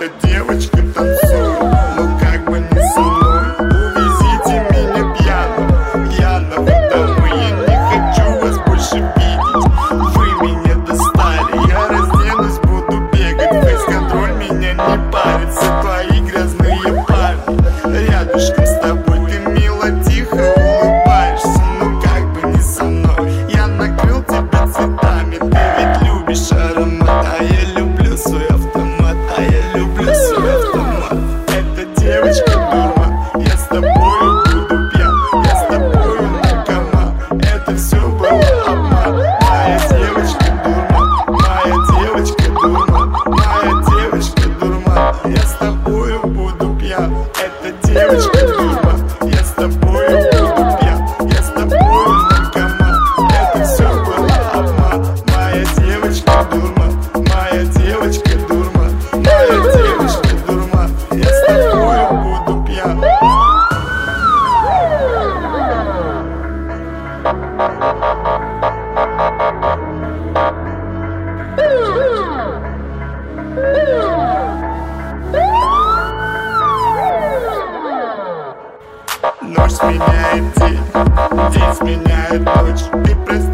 Эта девочка танцует, но как бы не со мной. Увезите меня пьяного домой. Я не хочу вас больше видеть, вы меня достали. Я разденусь, буду бегать, фейс-контроль меня не парит. Все твои грязные парни рядышком с тобой. Ты мило, тихо улыбаешься, но как бы не со мной. Я накрыл тебя цветами, ты ведь любишь аромат. А я люблю свой автомат, а я люблю свой автомат. Эта девочка дурман, я с тобою буду пьян, я с тобою наркоман. Это все было обман. Моя девочка дурман, моя девочка дурман, моя девочка дурман. Я с тобою буду пьян. Эта девочка дурман, я с тобою буду пьян, я с тобою наркоман. Это все было обман. Моя девочка дурман, моя девочка дурман, моя девочка дурман. Я с тобою буду пьян. Ночь сменяет день, день сменяет ночь. Ты прости